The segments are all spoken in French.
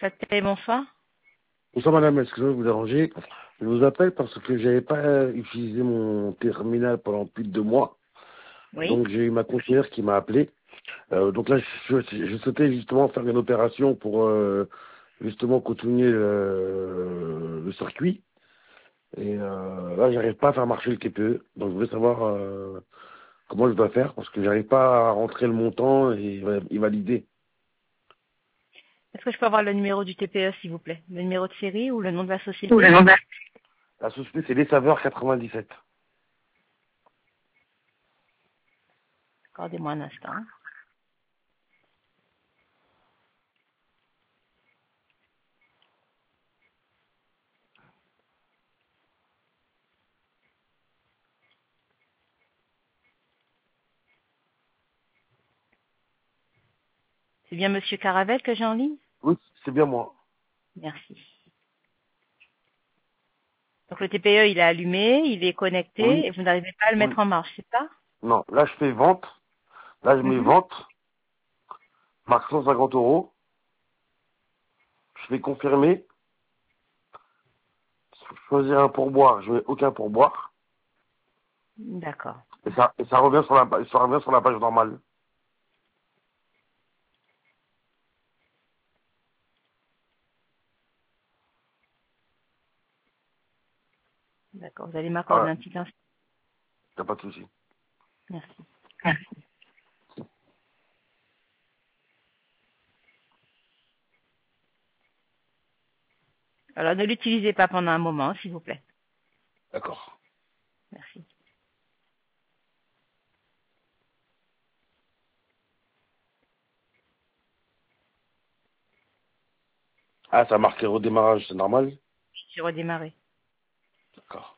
Bonsoir. Bonsoir madame, excusez-moi de vous déranger. Je vous appelle parce que j'avais pas utilisé mon terminal pendant plus de 2 mois. Oui. Donc j'ai eu ma conseillère qui m'a appelé. Donc là, je souhaitais justement faire une opération pour justement continuer le circuit. Et là, j'arrive pas à faire marcher le TPE. Donc je voulais savoir comment je dois faire parce que j'arrive pas à rentrer le montant et valider. Est-ce que je peux avoir le numéro du TPE, s'il vous plaît? Le numéro de série ou le nom de la Ou société? le nom de la société, c'est Les Saveurs 97. Accordez-moi un instant. C'est bien Monsieur Caravel que j'ai en ligne? Oui, c'est bien moi. Merci. Donc le TPE, il est allumé, il est connecté Oui, et vous n'arrivez pas à le oui. mettre en marche, c'est ça? Non, là je fais vente. Là je mets Mhm. vente, marque 150 euros. Je fais confirmer, choisir un pourboire, je mets aucun pourboire. D'accord. Et ça revient sur ça revient sur la page normale. D'accord. Vous allez m'accorder Voilà, un petit instant. y a pas de souci. Merci. Alors ne l'utilisez pas pendant un moment, s'il vous plaît. D'accord. Merci. Ah, ça a marqué redémarrage, c'est normal? J'ai redémarré. D'accord.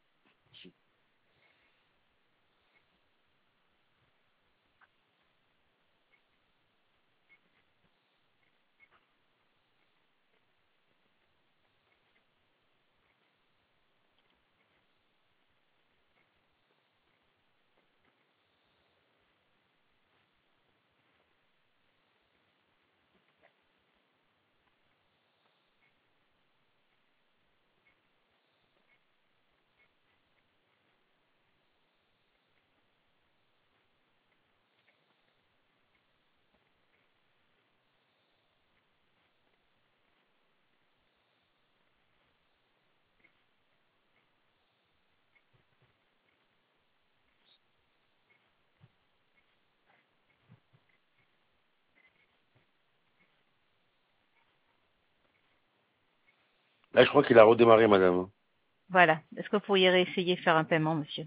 Là, je crois qu'il a redémarré, madame. Voilà. Est-ce que vous pourriez réessayer de faire un paiement, monsieur?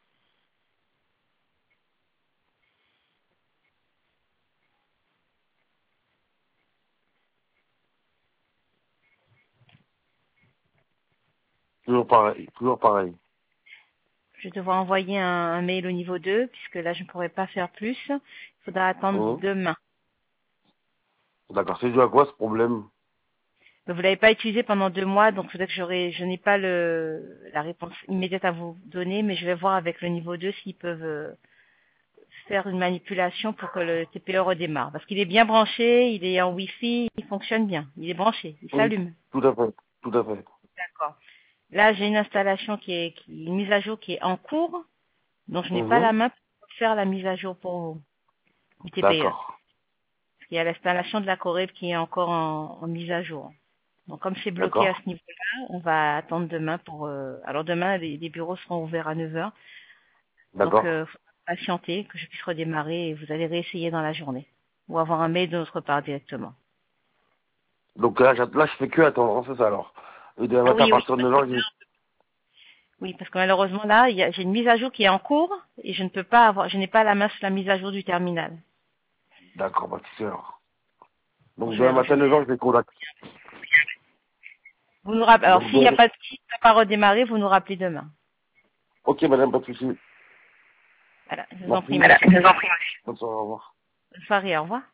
Toujours pareil, toujours pareil. Je vais devoir envoyer un mail au niveau 2, puisque là, je ne pourrai pas faire plus. Il faudra attendre Hum. demain. D'accord, c'est dû à quoi ce problème? Mais vous l'avez pas utilisé pendant 2 mois, donc peut-être que je n'ai pas la réponse immédiate à vous donner, mais je vais voir avec le niveau 2 s'ils peuvent faire une manipulation pour que le TPE redémarre. Parce qu'il est bien branché, il est en Wi-Fi, il fonctionne bien. Il est branché, il Oui, s'allume. tout à fait, tout à fait. D'accord. Là, j'ai une installation une mise à jour qui est en cours, donc je n'ai pas Mhm. la main pour faire la mise à jour pour vous, du TPE. D'accord, Il y a l'installation de la Coreb qui est encore en mise à jour. Donc comme c'est bloqué à d'accord, ce niveau-là, on va attendre demain pour... alors demain, les bureaux seront ouverts à 9 heures. Donc d'accord. faut patienter que je puisse redémarrer et vous allez réessayer dans la journée. Ou avoir un mail de notre part directement. Donc là, je fais que attendre, hein, c'est ça alors. Et demain Ah matin, à oui, oui. partir de 9h, Oui, parce que malheureusement là, j'ai une mise à jour qui est en cours et je n'ai pas la main sur la mise à jour du terminal. D'accord, bah, tu sais alors. Donc Donc demain matin, 9h, je les contacte. vous nous rappelez. Alors Donc s'il n'y a bon, pas si ça n'a pas redémarré, vous nous rappelez demain. ok madame, pas de souci. Voilà, je vous en prie, Merci. monsieur. Je vous en prie. Bonne soirée, au revoir. Bonne soirée, au revoir.